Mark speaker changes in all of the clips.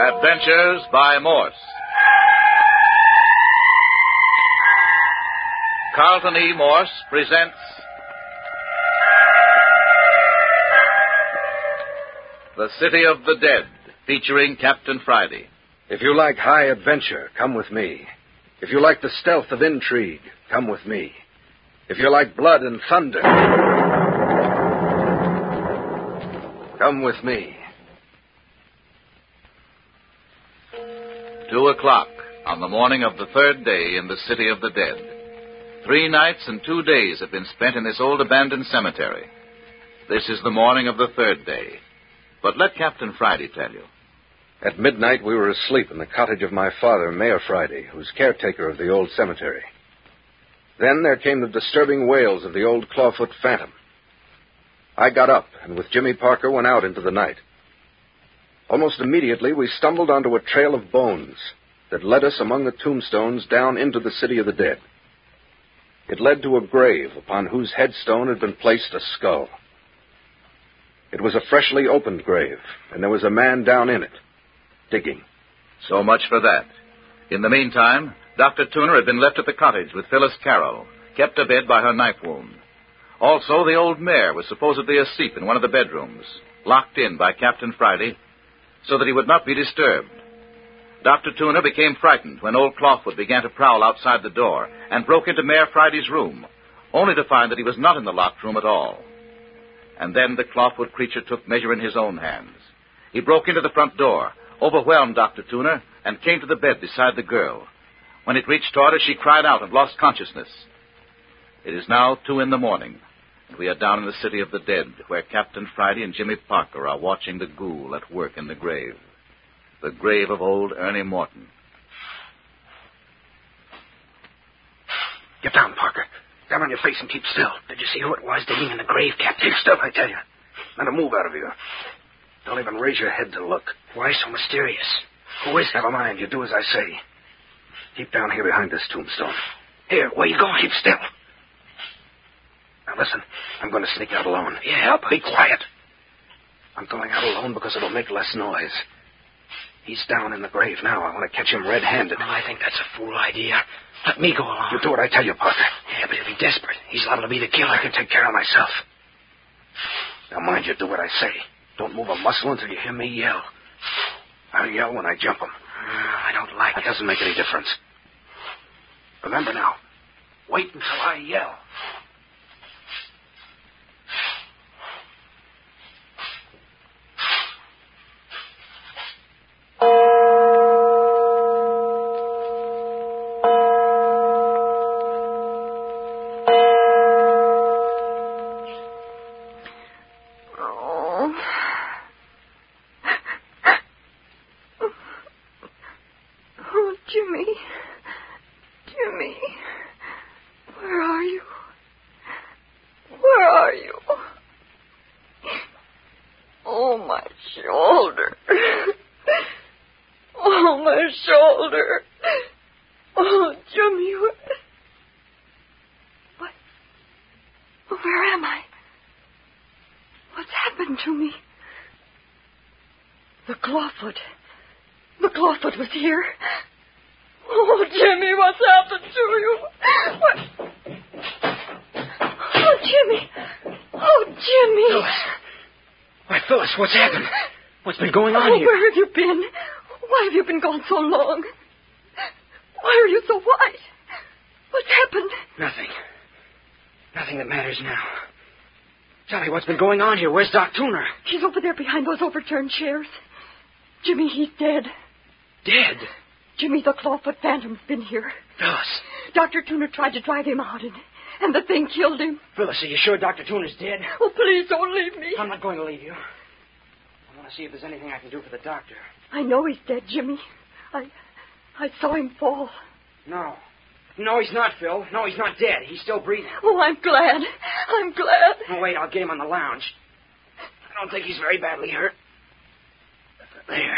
Speaker 1: Adventures by Morse. Carlton E. Morse presents The City of the Dead, featuring Captain Friday.
Speaker 2: If you like high adventure, come with me. If you like the stealth of intrigue, come with me. If you like blood and thunder, come with me.
Speaker 1: 2 o'clock on the morning of the third day in the City of the Dead. 3 nights and 2 days have been spent in this old abandoned cemetery. This is the morning of the third day. But let Captain Friday tell you.
Speaker 2: At midnight, we were asleep in the cottage of my father, Mayor Friday, who's caretaker of the old cemetery. Then there came the disturbing wails of the old clawfoot phantom. I got up, and with Jimmy Parker went out into the night. Almost immediately, we stumbled onto a trail of bones that led us among the tombstones down into the City of the Dead. It led to a grave upon whose headstone had been placed a skull. It was a freshly opened grave, and there was a man down in it, digging.
Speaker 1: So much for that. In the meantime, Dr. Tuner had been left at the cottage with Phyllis Carroll, kept abed by her knife wound. Also, the old mayor was supposedly asleep in one of the bedrooms, locked in by Captain Friday, so that he would not be disturbed. Dr. Tuner became frightened when old Clawfoot began to prowl outside the door and broke into Mayor Friday's room, only to find that he was not in the locked room at all. And then the Clawfoot creature took measure in his own hands. He broke into the front door, overwhelmed Dr. Tuner, and came to the bed beside the girl. When it reached toward her, she cried out and lost consciousness. It is now 2 a.m, and we are down in the City of the Dead, where Captain Friday and Jimmy Parker are watching the ghoul at work in the grave of old Ernie Morton.
Speaker 3: Get down, Parker. Down on your face and keep still. Did you see who it was digging in the grave, Captain? Keep still, I tell you. Not a move out of you. Don't even raise your head to look. Why so mysterious? Who is it? Never mind. You do as I say. Keep down here behind this tombstone. Here, where you going? Keep still. Now listen, I'm going to sneak out alone. Yeah, help. Be quiet. I'm going out alone because it'll make less noise. He's down in the grave now. I want to catch him red-handed. Well, I think that's a fool idea. Let me go along. You do what I tell you, Parker. Yeah, but he'll be desperate. He's liable to be the killer. I can take care of myself. Now, mind you, do what I say. Don't move a muscle until you hear me yell. I'll yell when I jump him. I don't like it. That doesn't make any difference. Remember now, wait until I yell.
Speaker 4: Jimmy, where are you? Where are you? Oh, my shoulder. Oh, my shoulder. Oh, Jimmy, where am I? What's happened to me? The Clawfoot was here. Oh, Jimmy, what's happened to you? What? Oh, Jimmy. Oh, Jimmy.
Speaker 3: Phyllis. Why, Phyllis, what's happened? What's been going on here?
Speaker 4: Where have you been? Why have you been gone so long? Why are you so white? What's happened?
Speaker 3: Nothing. Nothing that matters now. Tell me, what's been going on here? Where's Doc Tuner?
Speaker 4: He's over there behind those overturned chairs. Jimmy, he's dead.
Speaker 3: Dead?
Speaker 4: Jimmy, the Clawfoot Phantom's been here.
Speaker 3: Phyllis.
Speaker 4: Dr. Tuner tried to drive him out, and the thing killed him.
Speaker 3: Phyllis, are you sure Dr. Tuner's dead?
Speaker 4: Oh, please don't leave me.
Speaker 3: I'm not going to leave you. I want to see if there's anything I can do for the doctor.
Speaker 4: I know he's dead, Jimmy. I saw him fall.
Speaker 3: No. No, he's not, Phil. No, he's not dead. He's still breathing.
Speaker 4: Oh, I'm glad. I'm glad.
Speaker 3: Oh, wait, I'll get him on the lounge. I don't think he's very badly hurt. There.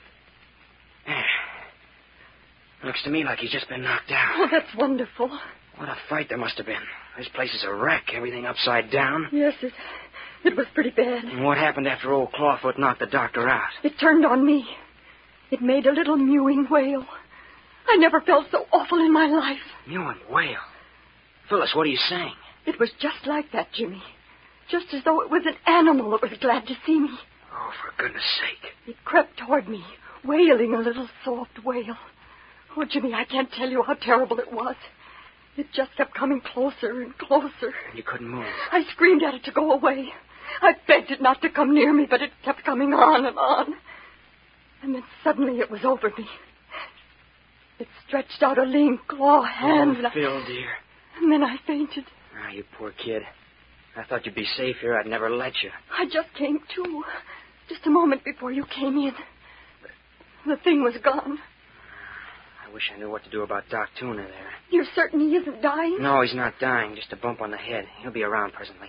Speaker 3: Looks to me like he's just been knocked out.
Speaker 4: Oh, that's wonderful.
Speaker 3: What a fight there must have been. This place is a wreck, everything upside down.
Speaker 4: Yes, it was pretty bad.
Speaker 3: And what happened after old Clawfoot knocked the doctor out?
Speaker 4: It turned on me. It made a little mewing wail. I never felt so awful in my life.
Speaker 3: Mewing wail? Phyllis, what are you saying?
Speaker 4: It was just like that, Jimmy. Just as though it was an animal that was glad to see me.
Speaker 3: Oh, for goodness sake.
Speaker 4: It crept toward me, wailing a little soft wail. Oh, Jimmy, I can't tell you how terrible it was. It just kept coming closer and closer.
Speaker 3: And you couldn't move.
Speaker 4: I screamed at it to go away. I begged it not to come near me, but it kept coming on and on. And then suddenly it was over me. It stretched out a lean claw hand.
Speaker 3: Oh, Phil, dear.
Speaker 4: And then I fainted.
Speaker 3: Ah, you poor kid. I thought you'd be safe here. I'd never let you.
Speaker 4: I just came to. Just a moment before you came in. The thing was gone.
Speaker 3: I wish I knew what to do about Doc Tuna there.
Speaker 4: You're certain he isn't dying?
Speaker 3: No, he's not dying. Just a bump on the head. He'll be around presently.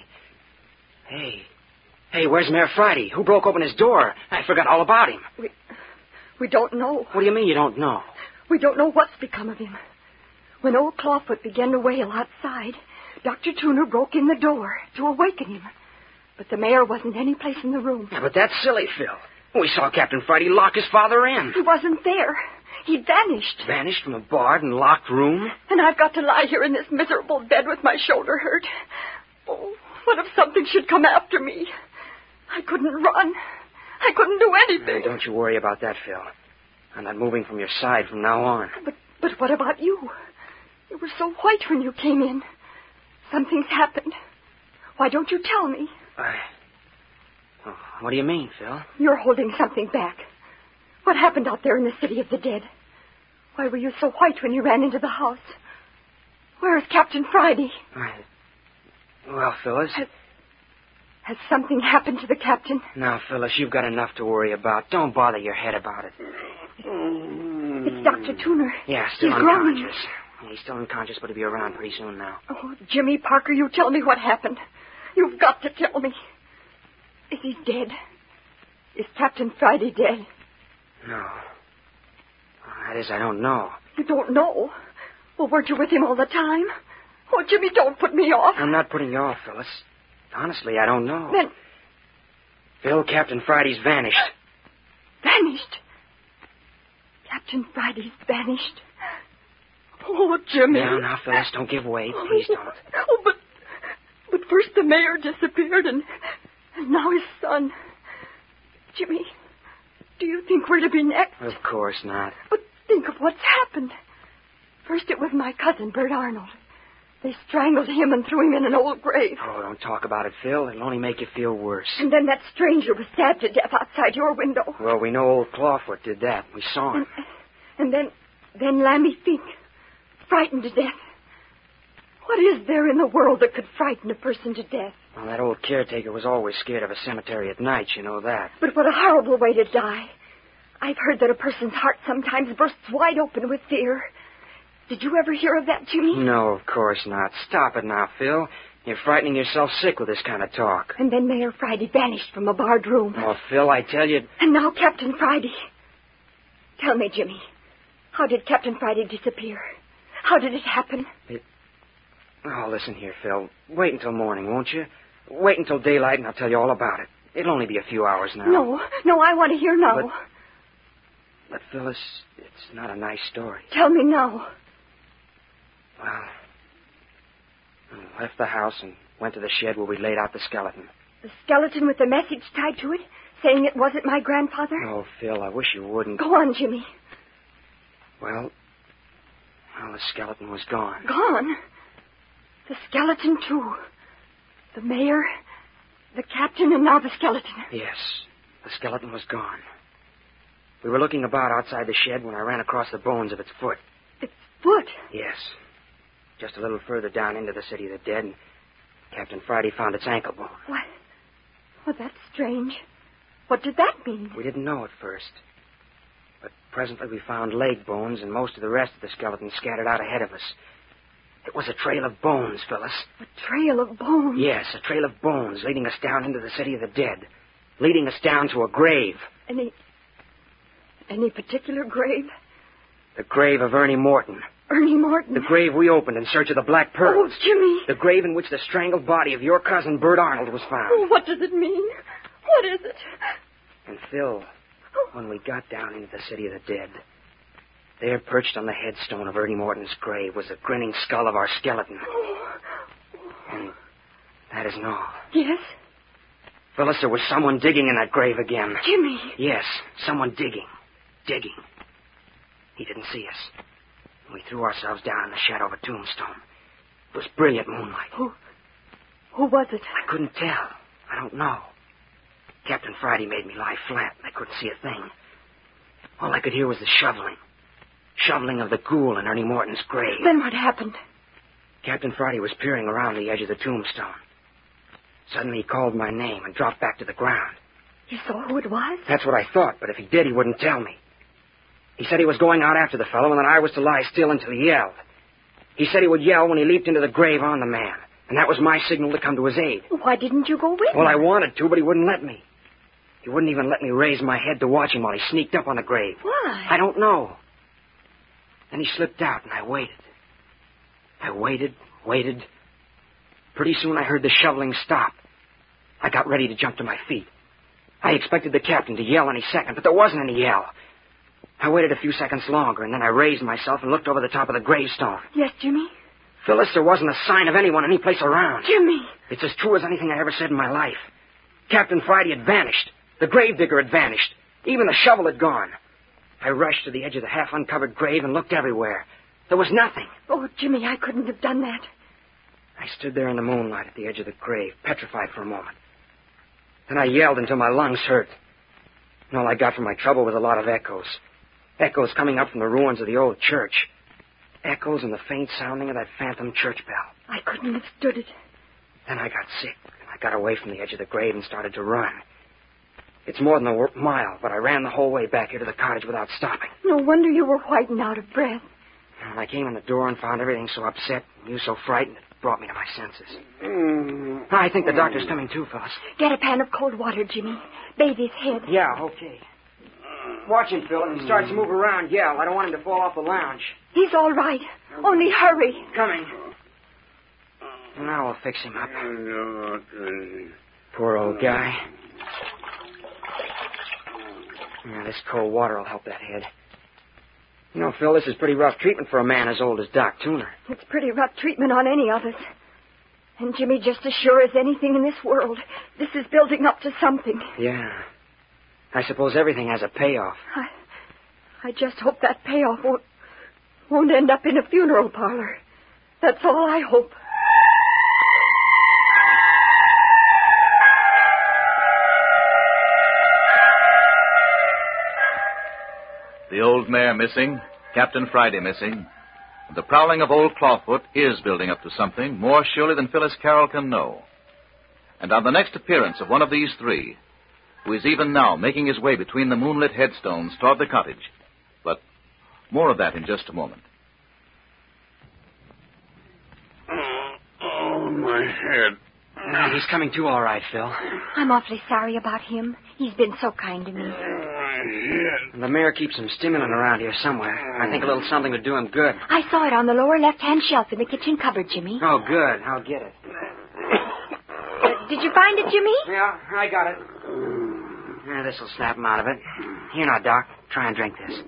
Speaker 3: Hey, where's Mayor Friday? Who broke open his door? I forgot all about him.
Speaker 4: We don't know.
Speaker 3: What do you mean you don't know?
Speaker 4: We don't know what's become of him. When old Clawfoot began to wail outside, Dr. Tuner broke in the door to awaken him. But the mayor wasn't any place in the room.
Speaker 3: Yeah, but that's silly, Phil. We saw Captain Friday lock his father in.
Speaker 4: He wasn't there. He vanished.
Speaker 3: Vanished from a barred and locked room?
Speaker 4: And I've got to lie here in this miserable bed with my shoulder hurt. Oh, what if something should come after me? I couldn't run. I couldn't do anything.
Speaker 3: Don't you worry about that, Phil. I'm not moving from your side from now on.
Speaker 4: But what about you? You were so white when you came in. Something's happened. Why don't you tell me?
Speaker 3: Oh, what do you mean, Phil?
Speaker 4: You're holding something back. What happened out there in the city of the dead? Why were you so white when you ran into the house? Where is Captain Friday?
Speaker 3: Well, Phyllis...
Speaker 4: Has something happened to the captain?
Speaker 3: Now, Phyllis, you've got enough to worry about. Don't bother your head about it.
Speaker 4: It's Dr. Tuner.
Speaker 3: Yeah, still
Speaker 4: He's
Speaker 3: unconscious.
Speaker 4: groaning.
Speaker 3: He's still unconscious, but he'll be around pretty soon now.
Speaker 4: Oh, Jimmy Parker, you tell me what happened. You've got to tell me. Is he dead? Is Captain Friday dead?
Speaker 3: No. That is, I don't know.
Speaker 4: You don't know? Well, weren't you with him all the time? Oh, Jimmy, don't put me off.
Speaker 3: I'm not putting you off, Phyllis. Honestly, I don't know.
Speaker 4: Then...
Speaker 3: Phil, Captain Friday's vanished.
Speaker 4: Vanished? Captain Friday's vanished? Oh, Jimmy.
Speaker 3: Now, Phyllis, don't give way. Please don't.
Speaker 4: Oh, but first the mayor disappeared, and now his son. Jimmy, do you think we're to be next?
Speaker 3: Of course not.
Speaker 4: But think of what's happened. First it was my cousin, Bert Arnold. They strangled him and threw him in an old grave.
Speaker 3: Oh, don't talk about it, Phil. It'll only make you feel worse.
Speaker 4: And then that stranger was stabbed to death outside your window.
Speaker 3: Well, we know old Clawfoot did that. We saw him.
Speaker 4: And then Lammy Fink, frightened to death. What is there in the world that could frighten a person to death?
Speaker 3: Well, that old caretaker was always scared of a cemetery at night, you know that.
Speaker 4: But what a horrible way to die. I've heard that a person's heart sometimes bursts wide open with fear. Did you ever hear of that, Jimmy?
Speaker 3: No, of course not. Stop it now, Phil. You're frightening yourself sick with this kind of talk.
Speaker 4: And then Mayor Friday vanished from a barred room.
Speaker 3: Oh, Phil, I tell you...
Speaker 4: And now Captain Friday. Tell me, Jimmy, how did Captain Friday disappear? How did it happen?
Speaker 3: Oh, listen here, Phil. Wait until morning, won't you? Wait until daylight and I'll tell you all about it. It'll only be a few hours now.
Speaker 4: No, I want to hear now.
Speaker 3: But Phyllis, it's not a nice story.
Speaker 4: Tell me now.
Speaker 3: Well, I left the house and went to the shed where we laid out the skeleton.
Speaker 4: The skeleton with the message tied to it, saying it wasn't my grandfather?
Speaker 3: Oh, Phil, I wish you wouldn't.
Speaker 4: Go on, Jimmy.
Speaker 3: Well, the skeleton was gone.
Speaker 4: Gone? The skeleton, too. The mayor, the captain, and now the skeleton.
Speaker 3: Yes, the skeleton was gone. We were looking about outside the shed when I ran across the bones of its foot.
Speaker 4: Its foot?
Speaker 3: Yes. Just a little further down into the city of the dead, and Captain Friday found its ankle bone.
Speaker 4: What? Well, that's strange. What did that mean?
Speaker 3: We didn't know at first. But presently we found leg bones and most of the rest of the skeleton scattered out ahead of us. It was a trail of bones, Phyllis.
Speaker 4: A trail of bones?
Speaker 3: Yes, a trail of bones leading us down into the city of the dead. Leading us down to a grave.
Speaker 4: Any particular grave?
Speaker 3: The grave of Ernie Morton.
Speaker 4: Ernie Morton?
Speaker 3: The grave we opened in search of the Black Pearls.
Speaker 4: Oh, Jimmy.
Speaker 3: The grave in which the strangled body of your cousin Bert Arnold was found.
Speaker 4: Oh, what does it mean? What is it?
Speaker 3: And Phil, When we got down into the city of the dead, there, perched on the headstone of Ernie Morton's grave, was the grinning skull of our skeleton. And that isn't all.
Speaker 4: Yes?
Speaker 3: Phyllis, there was someone digging in that grave again.
Speaker 4: Jimmy.
Speaker 3: Yes, someone digging. Digging. He didn't see us. We threw ourselves down in the shadow of a tombstone. It was brilliant moonlight.
Speaker 4: Who was it?
Speaker 3: I couldn't tell. I don't know. Captain Friday made me lie flat, and I couldn't see a thing. All I could hear was the shoveling. Shoveling of the ghoul in Ernie Morton's grave.
Speaker 4: Then what happened?
Speaker 3: Captain Friday was peering around the edge of the tombstone. Suddenly he called my name and dropped back to the ground.
Speaker 4: You saw who it was?
Speaker 3: That's what I thought, but if he did, he wouldn't tell me. He said he was going out after the fellow and that I was to lie still until he yelled. He said he would yell when he leaped into the grave on the man, and that was my signal to come to his aid.
Speaker 4: Why didn't you go with him?
Speaker 3: Well, I wanted to, but he wouldn't let me. He wouldn't even let me raise my head to watch him while he sneaked up on the grave.
Speaker 4: Why?
Speaker 3: I don't know. Then he slipped out, and I waited. I waited. Pretty soon I heard the shoveling stop. I got ready to jump to my feet. I expected the captain to yell any second, but there wasn't any yell. I waited a few seconds longer, and then I raised myself and looked over the top of the gravestone.
Speaker 4: Yes, Jimmy?
Speaker 3: Phyllis, there wasn't a sign of anyone any place around.
Speaker 4: Jimmy!
Speaker 3: It's as true as anything I ever said in my life. Captain Friday had vanished. The gravedigger had vanished. Even the shovel had gone. I rushed to the edge of the half-uncovered grave and looked everywhere. There was nothing.
Speaker 4: Oh, Jimmy, I couldn't have done that.
Speaker 3: I stood there in the moonlight at the edge of the grave, petrified for a moment. Then I yelled until my lungs hurt. And all I got from my trouble was a lot of echoes. Echoes coming up from the ruins of the old church. Echoes and the faint sounding of that phantom church bell.
Speaker 4: I couldn't have stood it.
Speaker 3: Then I got sick, and I got away from the edge of the grave and started to run. It's more than a mile, but I ran the whole way back here to the cottage without stopping.
Speaker 4: No wonder you were white and out of breath.
Speaker 3: When I came in the door and found everything so upset and you so frightened, it brought me to my senses. I think the doctor's coming too, Phyllis.
Speaker 4: Get a pan of cold water, Jimmy. Bathe his head.
Speaker 3: Yeah, okay. Watch him, Phil. If he starts to move around, yell. I don't want him to fall off the lounge.
Speaker 4: He's all right. Only hurry.
Speaker 3: Coming. Now we'll fix him up. Poor old guy. Yeah, this cold water will help that head. You know, Phil, this is pretty rough treatment for a man as old as Doc Tuner.
Speaker 4: It's pretty rough treatment on any of us. And Jimmy, just as sure as anything in this world, this is building up to something.
Speaker 3: Yeah. I suppose everything has a payoff.
Speaker 4: I just hope that payoff won't end up in a funeral parlor. That's all I hope.
Speaker 1: The old mare missing, Captain Friday missing. The prowling of old Clawfoot is building up to something more surely than Phyllis Carroll can know. And on the next appearance of one of these three, who is even now making his way between the moonlit headstones toward the cottage. But more of that in just a moment.
Speaker 5: Oh, my head.
Speaker 3: He's coming to all right, Phil.
Speaker 4: I'm awfully sorry about him. He's been so kind to me.
Speaker 5: My head.
Speaker 3: The mayor keeps some stimulant around here somewhere. I think a little something would do him good.
Speaker 4: I saw it on the lower left-hand shelf in the kitchen cupboard, Jimmy.
Speaker 3: Oh, good. I'll get it.
Speaker 4: Did you find it, Jimmy?
Speaker 3: Yeah, I got it. Yeah, this will snap him out of it. Here now, Doc. Try and drink this.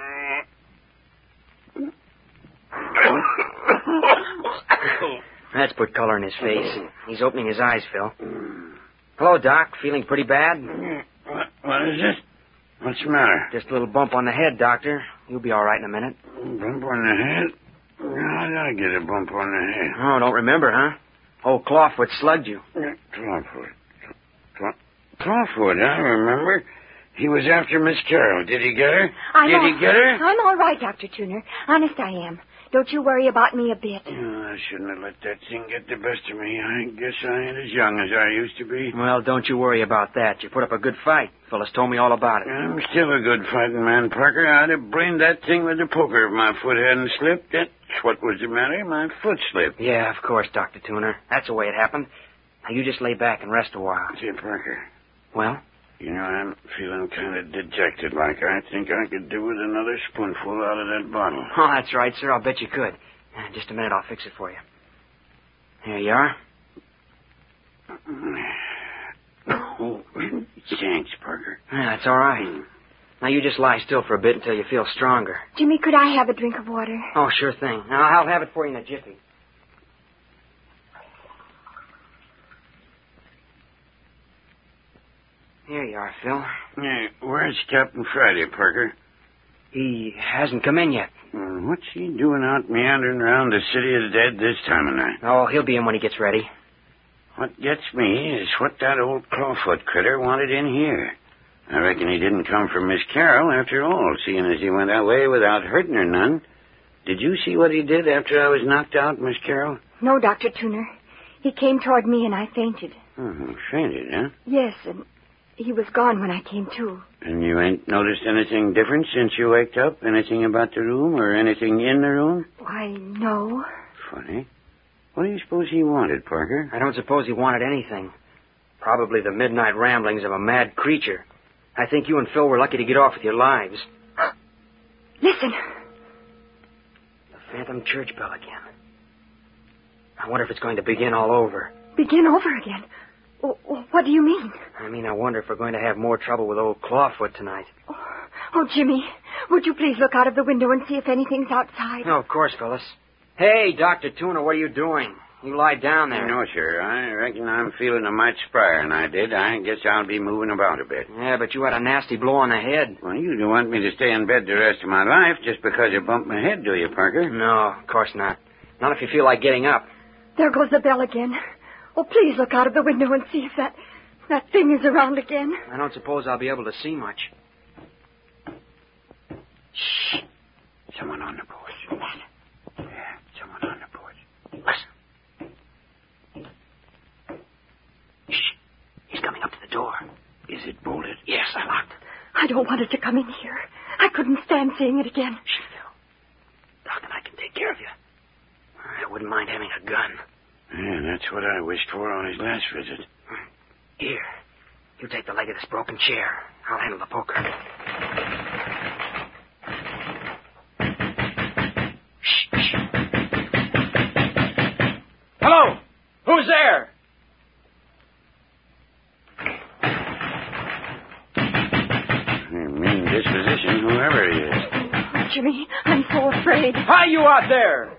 Speaker 3: That's put color in his face. He's opening his eyes, Phil. Hello, Doc. Feeling pretty bad?
Speaker 5: What is it? What's the matter?
Speaker 3: Just a little bump on the head, Doctor. You'll be all right in a minute.
Speaker 5: Bump on the head? How did I get a bump on the head?
Speaker 3: Oh, don't remember, huh? Old Clawfoot slugged you.
Speaker 5: Clawfoot. Clawfoot, I remember. He was after Miss Carroll. Did he get her? Did he get her?
Speaker 4: I'm all right, Dr. Tuner. Honest, I am. Don't you worry about me a bit.
Speaker 5: Oh, I shouldn't have let that thing get the best of me. I guess I ain't as young as I used to be.
Speaker 3: Well, don't you worry about that. You put up a good fight. Phyllis told me all about it.
Speaker 5: I'm still a good fighting man, Parker. I'd have brained that thing with a poker if my foot hadn't slipped. That's what was the matter. My foot slipped.
Speaker 3: Yeah, of course, Dr. Tuner. That's the way it happened. Now, you just lay back and rest a while.
Speaker 5: Say, Parker.
Speaker 3: Well?
Speaker 5: You know, I'm feeling kind of dejected like. I think I could do with another spoonful out of that bottle.
Speaker 3: Oh, that's right, sir. I'll bet you could. Just a minute, I'll fix it for you. Here you are.
Speaker 5: Oh, thanks, Parker.
Speaker 3: Yeah, that's all right.
Speaker 6: Now, you just lie still for a bit until you feel stronger.
Speaker 7: Jimmy, could I have a drink of water?
Speaker 6: Oh, sure thing. Now, I'll have it for you in a jiffy. Here you are, Phil.
Speaker 5: Where's Captain Friday, Parker?
Speaker 6: He hasn't come in yet.
Speaker 5: What's he doing out meandering around the city of the dead this time of night?
Speaker 6: Oh, he'll be in when he gets ready.
Speaker 5: What gets me is what that old clawfoot critter wanted in here. I reckon he didn't come from Miss Carroll after all, seeing as he went away without hurting her none. Did you see what he did after I was knocked out, Miss Carroll?
Speaker 7: No, Dr. Tuner. He came toward me and I fainted.
Speaker 5: Oh, fainted, huh?
Speaker 7: Yes, and he was gone when I came to.
Speaker 5: And you ain't noticed anything different since you waked up? Anything about the room or anything in the room?
Speaker 7: Why, no.
Speaker 5: Funny. What do you suppose he wanted, Parker?
Speaker 6: I don't suppose he wanted anything. Probably the midnight ramblings of a mad creature. I think you and Phil were lucky to get off with your lives.
Speaker 7: Listen.
Speaker 6: The phantom church bell again. I wonder if it's going to begin all over.
Speaker 7: Begin over again? What do you mean?
Speaker 6: I mean, I wonder if we're going to have more trouble with old Clawfoot tonight.
Speaker 7: Oh, Jimmy, would you please look out of the window and see if anything's outside?
Speaker 6: Oh, of course, Phyllis. Hey, Dr. Tuner, what are you doing? You lie down there.
Speaker 5: No, sir. I reckon I'm feeling a mite sprier than I did. I guess I'll be moving about a bit.
Speaker 6: Yeah, but you had a nasty blow on the head.
Speaker 5: Well, you don't want me to stay in bed the rest of my life just because you bumped my head, do you, Parker?
Speaker 6: No, of course not. Not if you feel like getting up.
Speaker 7: There goes the bell again. Oh, please look out of the window and see if that thing is around again.
Speaker 6: I don't suppose I'll be able to see much.
Speaker 5: Shh. Someone on the porch. Yeah, someone on the porch. Listen. Shh. He's coming up to the door. Is it bolted? Yes, I locked it.
Speaker 7: I don't want it to come in here. I couldn't stand seeing it again.
Speaker 5: Shh, Phil. Doc and I can take care of you.
Speaker 6: I wouldn't mind having a gun.
Speaker 5: Yeah, that's what I wished for on his last visit.
Speaker 6: Here. You take the leg of this broken chair. I'll handle the poker. Shh, shh. Hello! Who's there?
Speaker 5: Mean disposition, whoever he is.
Speaker 7: Oh, Jimmy, I'm so afraid.
Speaker 6: Hi, you out there!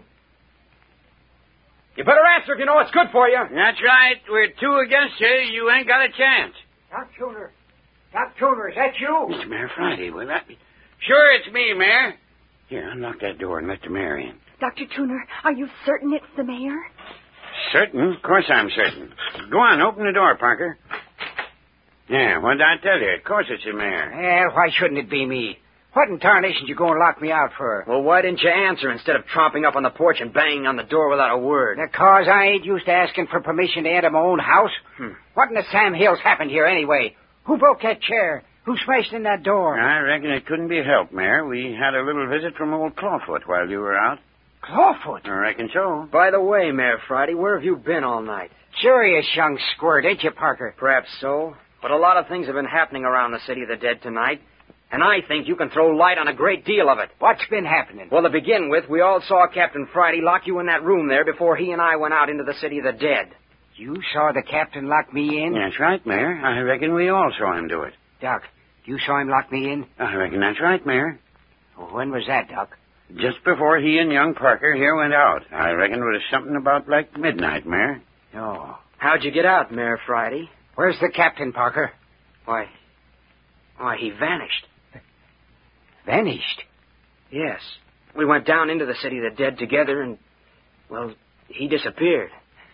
Speaker 6: You better answer if you know what's good for you.
Speaker 5: That's right. We're two against you. You ain't got a chance.
Speaker 3: Doc Tuner. Doc Tuner, is that you?
Speaker 5: It's Mayor Friday. Will that be? Sure, it's me, Mayor. Here, unlock that door and let the mayor in.
Speaker 7: Dr. Tuner, are you certain it's the mayor?
Speaker 5: Certain? Of course I'm certain. Go on, open the door, Parker. Yeah, what did I tell you? Of course it's the mayor.
Speaker 3: Well, why shouldn't it be me? What in tarnation you going to lock me out for?
Speaker 6: Well, why didn't you answer instead of tromping up on the porch and banging on the door without a word?
Speaker 3: Because I ain't used to asking for permission to enter my own house. What in the Sam Hills happened here anyway? Who broke that chair? Who smashed in that door?
Speaker 5: I reckon it couldn't be helped, Mayor. We had a little visit from old Clawfoot while you were out.
Speaker 3: Clawfoot?
Speaker 5: I reckon so.
Speaker 6: By the way, Mayor Friday, where have you been all night?
Speaker 3: Curious young squirt, ain't you, Parker?
Speaker 6: Perhaps so, but a lot of things have been happening around the city of the dead tonight. And I think you can throw light on a great deal of it.
Speaker 3: What's been happening?
Speaker 6: Well, to begin with, we all saw Captain Friday lock you in that room there before he and I went out into the city of the dead.
Speaker 3: You saw the captain lock me in?
Speaker 5: That's right, Mayor. I reckon we all saw him do it.
Speaker 3: Doc, you saw him lock me in?
Speaker 5: I reckon that's right, Mayor.
Speaker 3: Well, when was that, Doc?
Speaker 5: Just before he and young Parker here went out. I reckon it was something about like midnight, Mayor.
Speaker 3: Oh.
Speaker 6: How'd you get out, Mayor Friday?
Speaker 3: Where's the captain, Parker?
Speaker 6: Why, he vanished.
Speaker 3: Vanished?
Speaker 6: Yes. We went down into the city of the dead together and, well, he disappeared.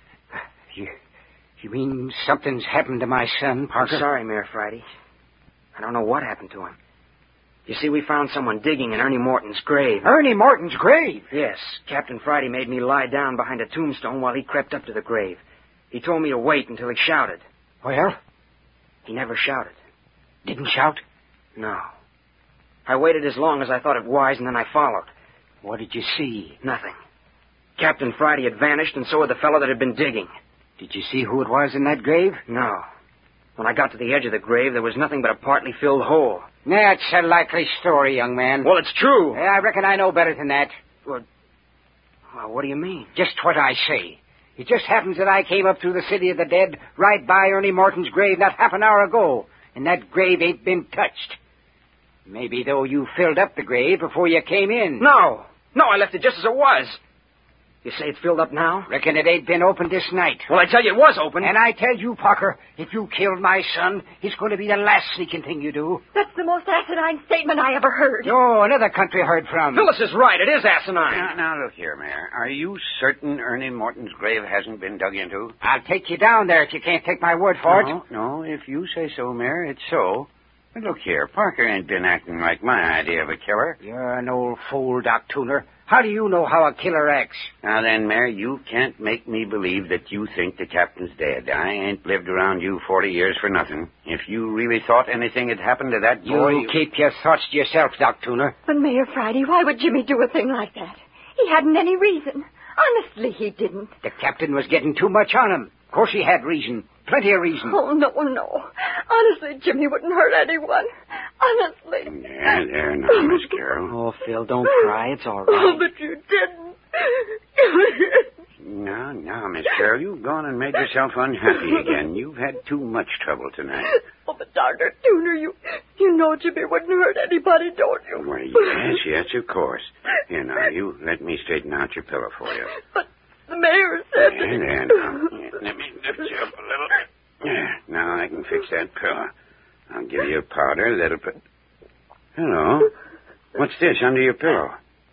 Speaker 3: You mean something's happened to my son, Parker?
Speaker 6: I'm sorry, Mayor Friday. I don't know what happened to him. You see, we found someone digging in Ernie Morton's grave.
Speaker 3: Ernie Morton's grave?
Speaker 6: Yes. Captain Friday made me lie down behind a tombstone while he crept up to the grave. He told me to wait until he shouted.
Speaker 3: Well?
Speaker 6: He never shouted.
Speaker 3: Didn't shout?
Speaker 6: No. I waited as long as I thought it wise, and then I followed.
Speaker 3: What did you see?
Speaker 6: Nothing. Captain Friday had vanished, and so had the fellow that had been digging.
Speaker 3: Did you see who it was in that grave?
Speaker 6: No. When I got to the edge of the grave, there was nothing but a partly filled hole.
Speaker 3: That's a likely story, young man.
Speaker 6: Well, it's true.
Speaker 3: I reckon I know better than that.
Speaker 6: Well, what do you mean?
Speaker 3: Just what I say. It just happens that I came up through the city of the dead right by Ernie Morton's grave not half an hour ago, and that grave ain't been touched.
Speaker 8: Maybe, though, you filled up the grave before you came in.
Speaker 6: No, I left it just as it was. You say it's filled up now?
Speaker 8: Reckon it ain't been opened this night.
Speaker 6: Well, I tell you it was open.
Speaker 8: And I tell you, Parker, if you killed my son, it's going to be the last sneaking thing you do.
Speaker 7: That's the most asinine statement I ever heard.
Speaker 8: No, another country heard from.
Speaker 6: Phyllis is right. It is asinine.
Speaker 5: Now, look here, Mayor. Are you certain Ernie Morton's grave hasn't been dug into?
Speaker 8: I'll take you down there if you can't take my word for it.
Speaker 5: No, if you say so, Mayor, it's so. But look here, Parker ain't been acting like my idea of a killer.
Speaker 8: You're an old fool, Doc Tuner. How do you know how a killer acts?
Speaker 5: Now then, Mayor, you can't make me believe that you think the captain's dead. I ain't lived around you 40 years for nothing. If you really thought anything had happened to that boy...
Speaker 8: You keep your thoughts to yourself, Doc Tuner.
Speaker 7: But, Mayor Friday, why would Jimmy do a thing like that? He hadn't any reason. Honestly, he didn't.
Speaker 8: The captain was getting too much on him. Of course he had reason. Plenty of reason.
Speaker 7: Oh, no. Honestly, Jimmy wouldn't hurt anyone. Honestly.
Speaker 5: There now, Miss Carroll.
Speaker 6: Oh, Phil, don't cry. It's all
Speaker 7: Oh,
Speaker 6: right.
Speaker 7: but you didn't.
Speaker 5: Now, Miss Carroll, you've gone and made yourself unhappy again. You've had too much trouble tonight.
Speaker 7: Oh, but Dr. Tuner, you know Jimmy wouldn't hurt anybody, don't you?
Speaker 5: Well, yes, of course. Here, now, you let me straighten out your pillow for you.
Speaker 7: But the mayor said that...
Speaker 5: There, now. Let me lift you up a little. There, now I can fix that pillow. I'll give you a powder that'll put... Hello. What's this under your pillow?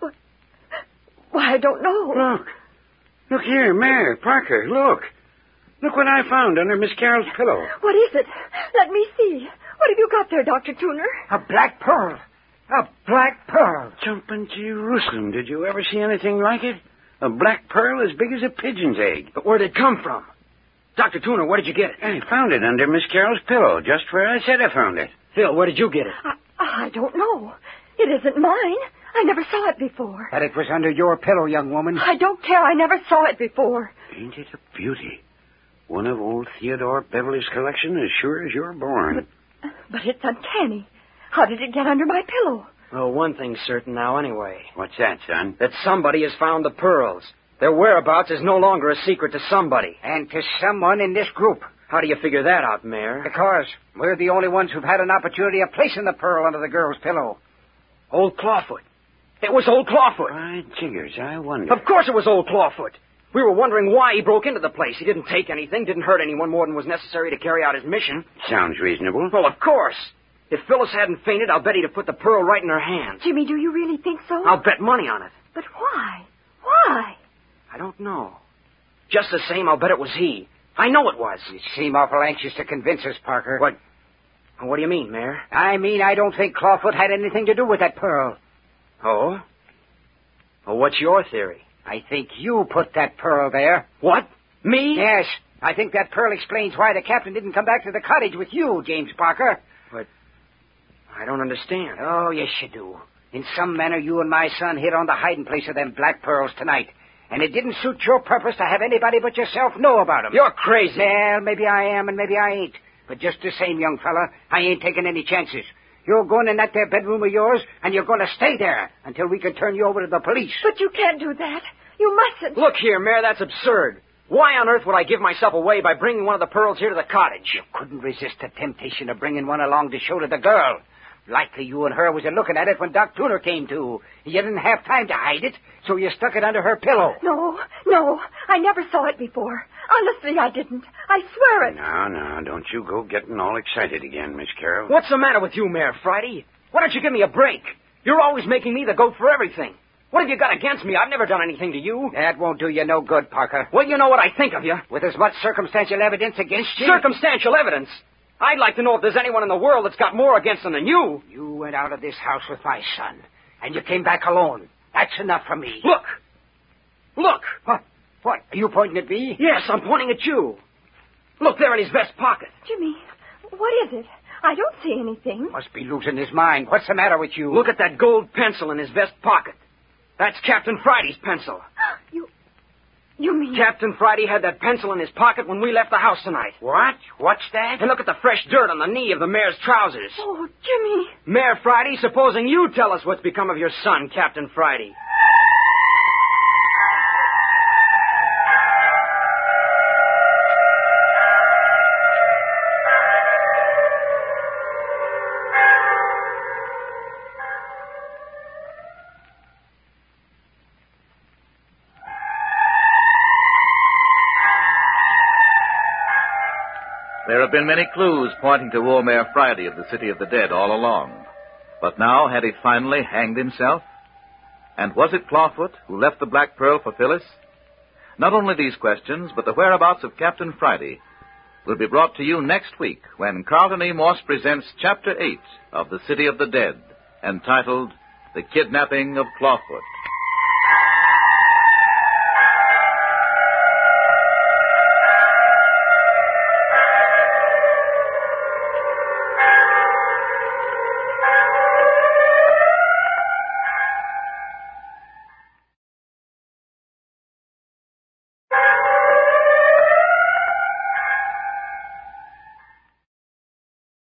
Speaker 7: Why, I don't know.
Speaker 5: Look here, Mayor, Parker, look. Look what I found under Miss Carroll's pillow.
Speaker 7: What is it? Let me see. What have you got there, Dr. Tuner?
Speaker 8: A black pearl. A black pearl.
Speaker 5: Jumping Jerusalem. Did you ever see anything like it? A black pearl as big as a pigeon's egg.
Speaker 6: But where'd it come from? Dr. Tuner, where did you get it?
Speaker 5: I found it under Miss Carroll's pillow, just where I said I found it.
Speaker 6: Phil, where did you get it?
Speaker 7: I don't know. It isn't mine. I never saw it before.
Speaker 8: But it was under your pillow, young woman.
Speaker 7: I don't care. I never saw it before.
Speaker 5: Ain't it a beauty? One of old Theodore Beverly's collection as sure as you're born.
Speaker 7: But it's uncanny. How did it get under my pillow?
Speaker 6: Well, one thing's certain now anyway.
Speaker 5: What's that, son?
Speaker 6: That somebody has found the pearls. Their whereabouts is no longer a secret to somebody.
Speaker 8: And to someone in this group.
Speaker 6: How do you figure that out, Mayor?
Speaker 8: Because we're the only ones who've had an opportunity of placing the pearl under the girl's pillow.
Speaker 6: Old Clawfoot. It was old Clawfoot.
Speaker 5: By jiggers, I wonder.
Speaker 6: Of course it was old Clawfoot. We were wondering why he broke into the place. He didn't take anything, didn't hurt anyone more than was necessary to carry out his mission.
Speaker 5: Sounds reasonable.
Speaker 6: Well, of course. If Phyllis hadn't fainted, I'll bet he'd have put the pearl right in her hand.
Speaker 7: Jimmy, do you really think so?
Speaker 6: I'll bet money on it.
Speaker 7: But why? Why?
Speaker 6: I don't know. Just the same, I'll bet it was he. I know it was.
Speaker 8: You seem awful anxious to convince us, Parker.
Speaker 6: What do you mean, Mayor?
Speaker 8: I mean, I don't think Clawfoot had anything to do with that pearl.
Speaker 6: Oh? Well, what's your theory?
Speaker 8: I think you put that pearl there.
Speaker 6: What? Me?
Speaker 8: Yes. I think that pearl explains why the captain didn't come back to the cottage with you, James Parker.
Speaker 6: But I don't understand.
Speaker 8: Oh, yes, you do. In some manner, you and my son hit on the hiding place of them black pearls tonight. And it didn't suit your purpose to have anybody but yourself know about them.
Speaker 6: You're crazy.
Speaker 8: Well, maybe I am and maybe I ain't. But just the same, young fella, I ain't taking any chances. You're going in that there bedroom of yours, and you're going to stay there until we can turn you over to the police.
Speaker 7: But you can't do that. You mustn't.
Speaker 6: Look here, Mayor, that's absurd. Why on earth would I give myself away by bringing one of the pearls here to the cottage?
Speaker 8: You couldn't resist the temptation of bringing one along to show to the girl. Likely you and her was looking at it when Doc Tuner came to. You didn't have time to hide it, so you stuck it under her pillow.
Speaker 7: No. I never saw it before. Honestly, I didn't. I swear it.
Speaker 5: Now, don't you go getting all excited again, Miss Carroll.
Speaker 6: What's the matter with you, Mayor Friday? Why don't you give me a break? You're always making me the goat for everything. What have you got against me? I've never done anything to you.
Speaker 8: That won't do you no good, Parker.
Speaker 6: Well, you know what I think of you.
Speaker 8: With as much circumstantial evidence against you...
Speaker 6: Circumstantial evidence? I'd like to know if there's anyone in the world that's got more against them than you.
Speaker 8: You went out of this house with my son, and you came back alone. That's enough for me.
Speaker 6: Look!
Speaker 8: What? Are you pointing at me?
Speaker 6: Yes, I'm pointing at you. Look, there in his vest pocket.
Speaker 7: Jimmy, what is it? I don't see anything.
Speaker 8: Must be losing his mind. What's the matter with you?
Speaker 6: Look at that gold pencil in his vest pocket. That's Captain Friday's pencil.
Speaker 7: You mean...
Speaker 6: Captain Friday had that pencil in his pocket when we left the house tonight.
Speaker 8: What? What's that?
Speaker 6: And look at the fresh dirt on the knee of the mayor's trousers.
Speaker 7: Oh, Jimmy.
Speaker 6: Mayor Friday, supposing you tell us what's become of your son, Captain Friday.
Speaker 1: There have been many clues pointing to old Mayor Friday of the City of the Dead all along. But now, had he finally hanged himself? And was it Clawfoot who left the Black Pearl for Phyllis? Not only these questions, but the whereabouts of Captain Friday will be brought to you next week when Carlton E. Morse presents Chapter 8 of The City of the Dead, entitled The Kidnapping of Clawfoot.